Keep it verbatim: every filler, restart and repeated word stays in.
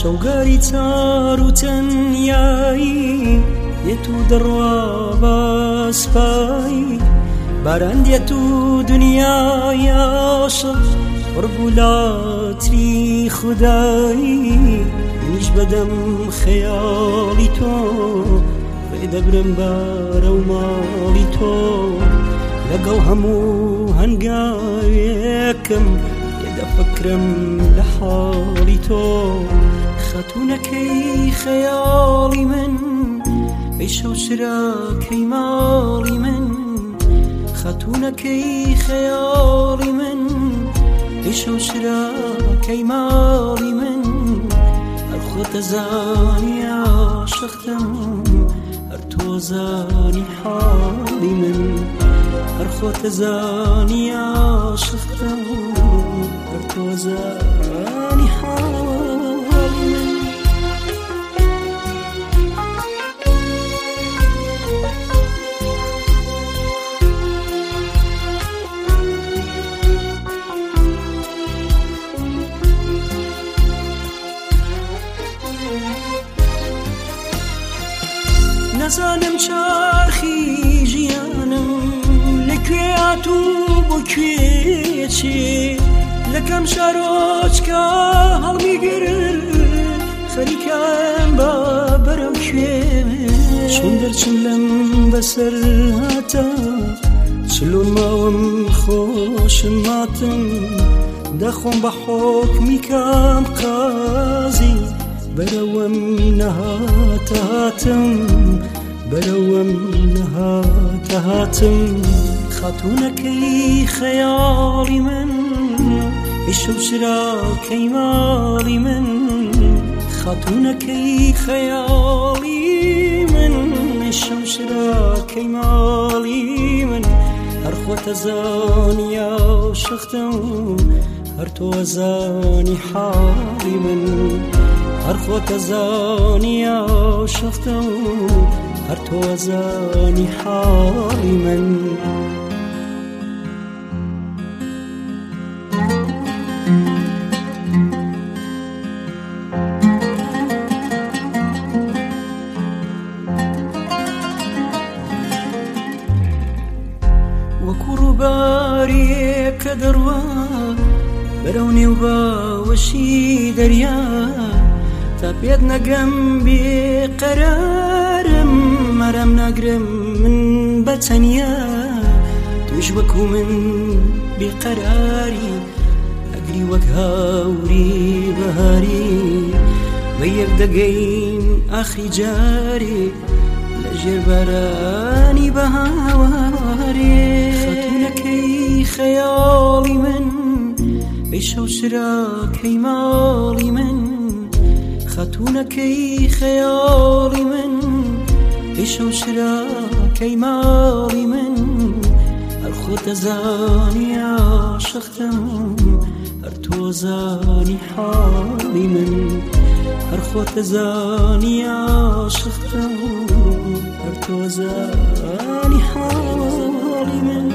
شەوگاری چار و تەنیایی دێت و دەڕوا بەسپایی باران دێت و دنیای عاشق ڕبولاتری خودایی منیش بەدەم خەیاڵی تۆ ڕێدەبرم بارە و ماڵی تۆ لەگەڵ هەموو هەنگاوێکم دەفکرم لە حاڵی تۆ خەتونەکەی خەیاڵی من ئەی شەو چراکەی ماڵی من خەتونەکەی خەیاڵی من ئەی شەو چراکەی ماڵی من هەر خۆت دەزانی عاشقتم هەر تۆ زانی حاڵی من هەر خۆت دەزانی عاشقتم هەر تۆ زانی حاڵی من نەزانم چارخی ژیانم لەکوێ هاتوو بۆ کوێ چێ لەکەم شارۆچکە هەڵمیگرن خەریکم بە بەرەو کوێ چۆن دەرچم لەم بەسەر هاتە چلۆن ماوەم خۆشم ماتم دەخۆم بە حۆکمی کام قازی بەرەوەم نەهاتە هاتم بەرەوەم نەهاتە هاتم خاتونەکەی خەیاڵی من ئەی شەو چراکەی ماڵی من خاتونەکەی خەیاڵی من ئەی شەو چراکەی ماڵی من هەر خۆت دەزانی عاشقتم هەر تۆ زانی حاڵی من هەر خۆت دەزانی عاشقتم هەر تۆ زانی حاڵی من وەکوو ڕووبارێک کە دەڕوا بەرەو نێو باوەشی دەریا تا پێت نەگەم بێقەرارم مەرەم ناگرم من بەتەنیا توش وەکوو من بێقەراری ئەگری وەک هاوری بەهاری بە یەک دەگەین ئاخری جارێ لە ژێر بارانی بەهاوارێ خەتونەکەی خەیاڵی من ئەی شەو چراکەی ماڵی من خەتونەکەی خەیاڵی من ئەی شەو چراکەی ماڵی من هەر خۆت دەزانی عاشقتم هەر تۆ زانی حاڵی من هەر خۆت دەزانی عاشقتم هەر تۆ زانی حاڵی من